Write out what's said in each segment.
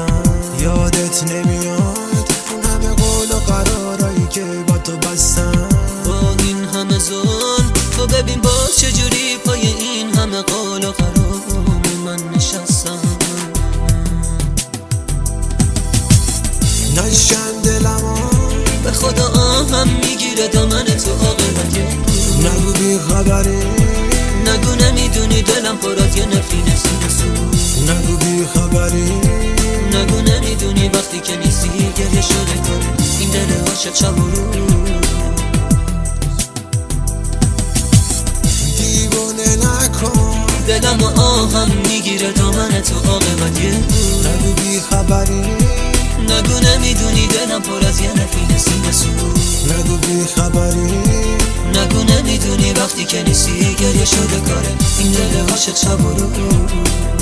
هستم. یادت نمیاد اون همه قول و قرارایی که با تو بستم. با این همه ظلم تو ببین باز چجوری پای این همه قول و قرار من نشستم. نشکن دلمو به خدا آهم میگیره دامن تو عاقبت نگو بی خبری، نگو نمیدونی دلم پر از یه نفرین سوز. نگو بی خبری، نگو نمیدونی وقتی که نیستی گریه شده کاره این دل عاشق شب و روز. دیوونه نکن دلم و آهم میگیره دامن تو عاقبت نگو بی خبری، نگو نمیدونی دلم پر از یه نفرین سوز. نگو بی خبری، نگو نمیدونی وقتی که نیستی گریه شده کاره این دل عاشق شب و روز.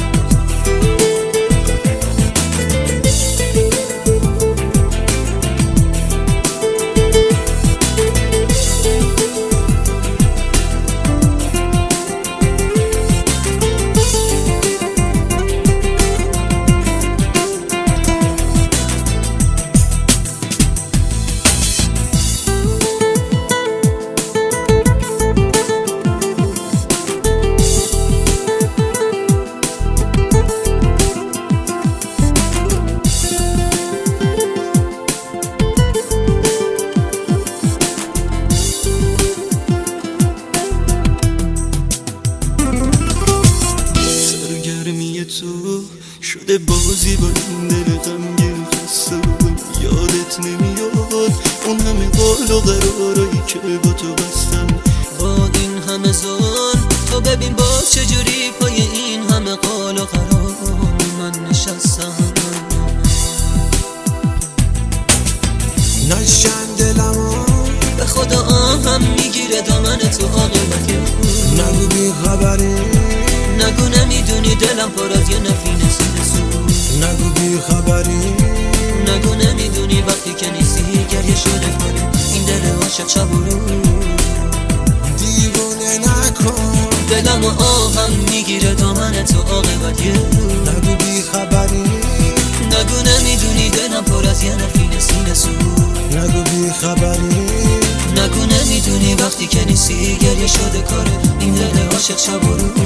تو شده بازی با این دل غمگین خسته. یادت نمیاد اون همه قول و قرارایی که با تو بستم. با این همه ظلم تو ببین باز چجوری پای این همه قول و قرار من نشستم. نشکن دلمو به خدا آهم میگیره دامن تو عاقبت نگو بی خبری، نگو نمیدونی دلم پر از یه نفرین سوز. نگو بی خبری، نگو نمیدونی وقتی که نیستی گریه شده کنه این دل عاشق شب و روز. دیوونه نکن دلم و آهم میگیره دامن تو عاقبت نگو بی خبری، نگو نمیدونی دلم پر از یه نفرین سوز. نگو بی خبری، نگو نمیدونی وقتی که نیستی گریه شده کاره این دل عاشق شب و روز.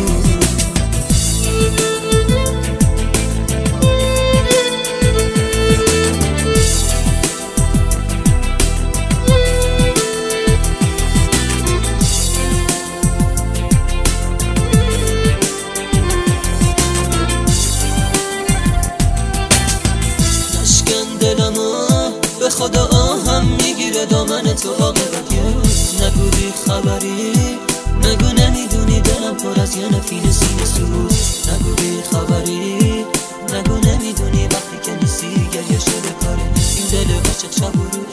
به خدا آهم میگیره دامن تو عاقبت نگو بی خبری، نگو نمیدونی دلم پر از یه نفرین سوز. نگو بی خبری، نگو نمیدونی وقتی که نیستی گریه شده کاره این دل عاشق شب و روز.